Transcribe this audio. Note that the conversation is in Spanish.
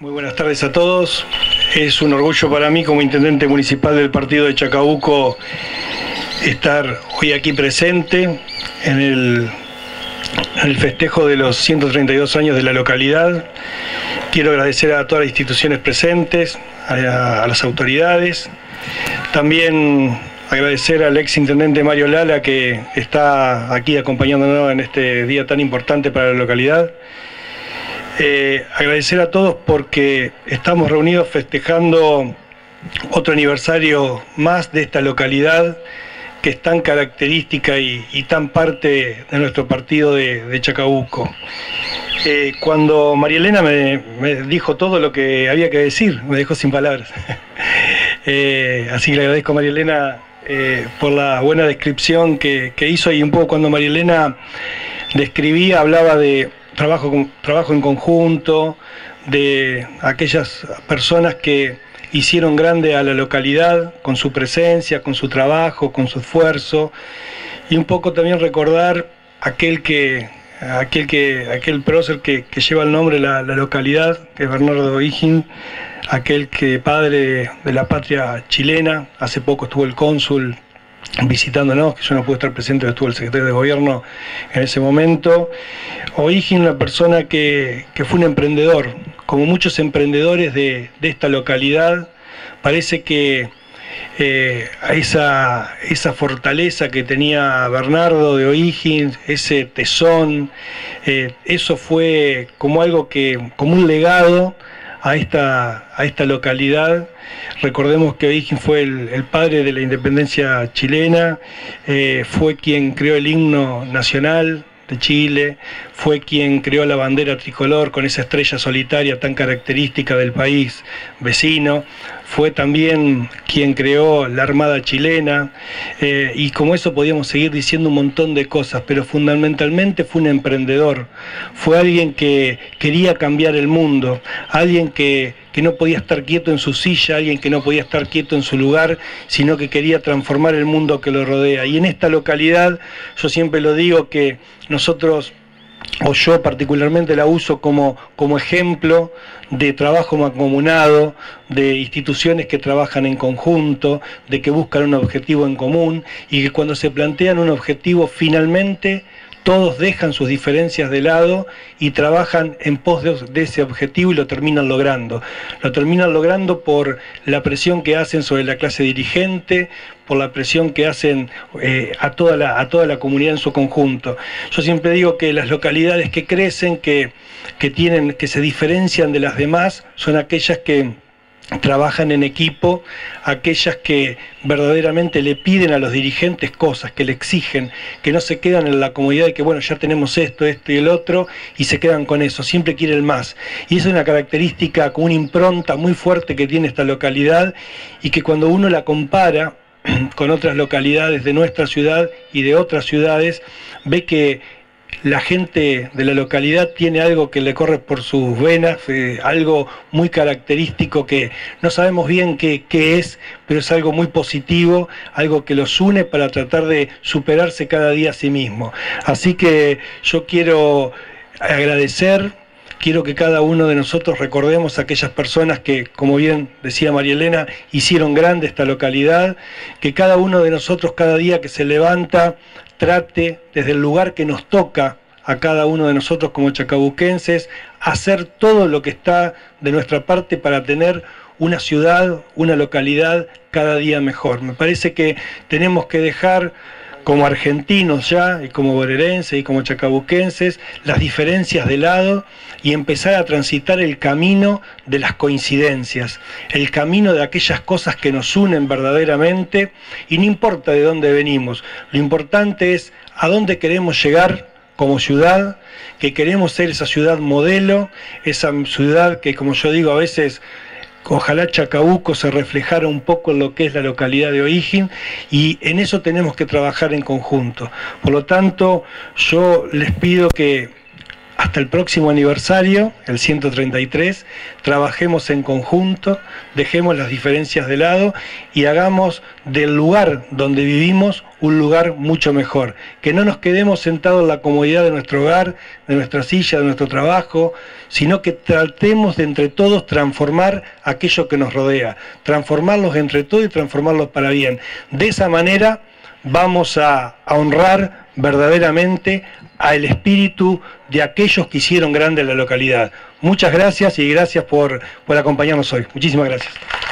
Muy buenas tardes a todos. Es un orgullo para mí como intendente municipal del partido de Chacabuco estar hoy aquí presente en el festejo de los 132 años de la localidad. Quiero agradecer a todas las instituciones presentes, a las autoridades. También agradecer al ex intendente Mario Lala, que está aquí acompañándonos en este día tan importante para la localidad. Agradecer a todos porque estamos reunidos festejando otro aniversario más de esta localidad que es tan característica y tan parte de nuestro partido de Chacabuco. Cuando María Elena me dijo todo lo que había que decir, me dejó sin palabras. Así que le agradezco a María Elena por la buena descripción que hizo, y un poco cuando María Elena describía, hablaba de trabajo en conjunto, de aquellas personas que hicieron grande a la localidad con su presencia, con su trabajo, con su esfuerzo, y un poco también recordar aquel prócer que lleva el nombre de la localidad, que es Bernardo O'Higgins, aquel que padre de la patria chilena. Hace poco estuvo el cónsul visitándonos, que yo no pude estar presente, pero estuvo el secretario de gobierno en ese momento. O'Higgins, una persona que fue un emprendedor, como muchos emprendedores de esta localidad. Parece que esa fortaleza que tenía Bernardo de O'Higgins, ese tesón, eso fue como un legado a esta localidad. Recordemos que O'Higgins fue el padre de la independencia chilena, fue quien creó el himno nacional de Chile, fue quien creó la bandera tricolor con esa estrella solitaria tan característica del país vecino, fue también quien creó la Armada chilena, y como eso podíamos seguir diciendo un montón de cosas, pero fundamentalmente fue un emprendedor, fue alguien que quería cambiar el mundo, alguien que no podía estar quieto en su silla, alguien que no podía estar quieto en su lugar, sino que quería transformar el mundo que lo rodea. Y en esta localidad, yo siempre lo digo, que nosotros, o yo particularmente, la uso como ejemplo de trabajo mancomunado, de instituciones que trabajan en conjunto, de que buscan un objetivo en común, y que cuando se plantean un objetivo, finalmente todos dejan sus diferencias de lado y trabajan en pos de ese objetivo, y lo terminan logrando. Lo terminan logrando por la presión que hacen sobre la clase dirigente, por la presión que hacen a toda la comunidad en su conjunto. Yo siempre digo que las localidades que crecen, que se diferencian de las demás, son aquellas que trabajan en equipo, aquellas que verdaderamente le piden a los dirigentes cosas, que le exigen, que no se quedan en la comodidad de que bueno, ya tenemos esto y el otro, y se quedan con eso, siempre quieren más. Y esa es una característica, con una impronta muy fuerte que tiene esta localidad, y que cuando uno la compara con otras localidades de nuestra ciudad y de otras ciudades, ve que la gente de la localidad tiene algo que le corre por sus venas, algo muy característico que no sabemos bien qué es, pero es algo muy positivo, algo que los une para tratar de superarse cada día a sí mismo. Así que yo quiero agradecer, quiero que cada uno de nosotros recordemos a aquellas personas que, como bien decía María Elena, hicieron grande esta localidad, que cada uno de nosotros, cada día que se levanta, trate desde el lugar que nos toca a cada uno de nosotros como chacabuquenses, hacer todo lo que está de nuestra parte para tener una ciudad, una localidad cada día mejor. Me parece que tenemos que dejar, como argentinos ya, y como bonaerenses y como chacabuquenses, las diferencias de lado y empezar a transitar el camino de las coincidencias, el camino de aquellas cosas que nos unen verdaderamente, y no importa de dónde venimos, lo importante es a dónde queremos llegar como ciudad, que queremos ser esa ciudad modelo, esa ciudad que, como yo digo a veces, ojalá Chacabuco se reflejara un poco en lo que es la localidad de O'Higgins, y en eso tenemos que trabajar en conjunto. Por lo tanto, yo les pido que hasta el próximo aniversario, el 133, trabajemos en conjunto, dejemos las diferencias de lado y hagamos del lugar donde vivimos un lugar mucho mejor. Que no nos quedemos sentados en la comodidad de nuestro hogar, de nuestra silla, de nuestro trabajo, sino que tratemos de entre todos transformar aquello que nos rodea, transformarlos entre todos y transformarlos para bien. De esa manera vamos a honrar verdaderamente al espíritu de aquellos que hicieron grande la localidad. Muchas gracias y gracias por acompañarnos hoy. Muchísimas gracias.